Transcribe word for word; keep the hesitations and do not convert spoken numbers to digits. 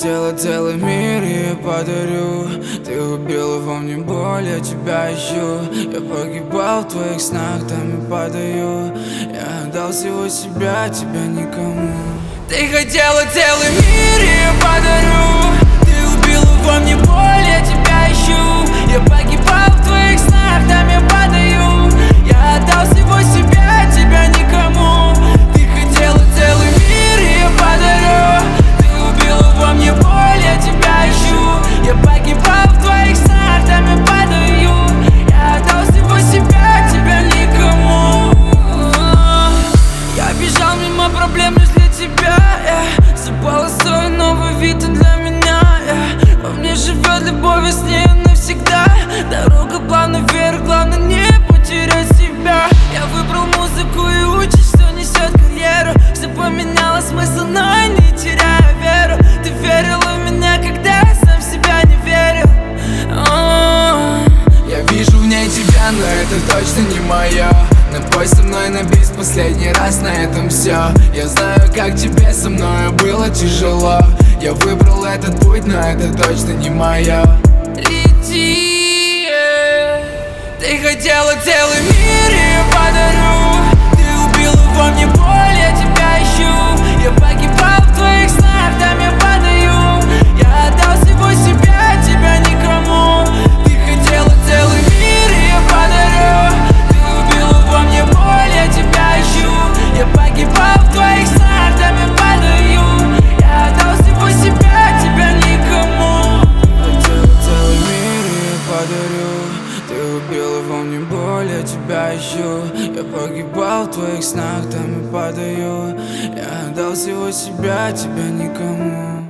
хотела целый мир, и я подарю. Ты убила во мне боль, я тебя ищу. Я погибал в твоих снах, там и падаю. Я отдал всего себя, тебя никому. Ты хотела целый мир, и я подарю. Ты убила во мне боль, я тебя ищу. Я погибал в твоих снах, там я падаю. Я отдал всего себя, тебя никому. Ты хотела целый мир, и я подарю. Ты убила во мне боль, я тебя ищу. Я погибал в твоих снах, там я падаю. Я отдал всего себя, тебя никому. Я бежал мимо проблем лишь для тебя, yeah. Запала свой новый вид и для меня, yeah. Во мне живет любовь, и с ней навсегда. Дорога плавно вверх, главное не потерять себя. Я выбрал музыку и учусь, что несет карьеру. Все поменяло смысл, но не теряя веру. Ты верила в меня, когда я сам в себя не верил. О-о-о. Я вижу в ней тебя, но это точно не моя. Напой со мной на бис, последний раз, на этом все. Я знаю, как тебе со мной было тяжело. Я выбрал этот путь, но это точно не моя. Лети, yeah. Ты хотела целый мир, и я подарю. Ты убила во мне боль, я тебя ищу. Я погибал в твоих снах, там я падаю. Я отдал всего себя, тебя никому. Ты хотела целый мир, и я подарю. Ты убила во мне боль, я тебя ищу. Я погибал в твоих снах, там я падаю. Я отдал всего себя, тебя никому. Хотела целый мир, и я подарю. Ты убила во мне боль, я тебя ищу. Я погибал в твоих снах, там и падаю. Я отдал всего себя, тебя никому.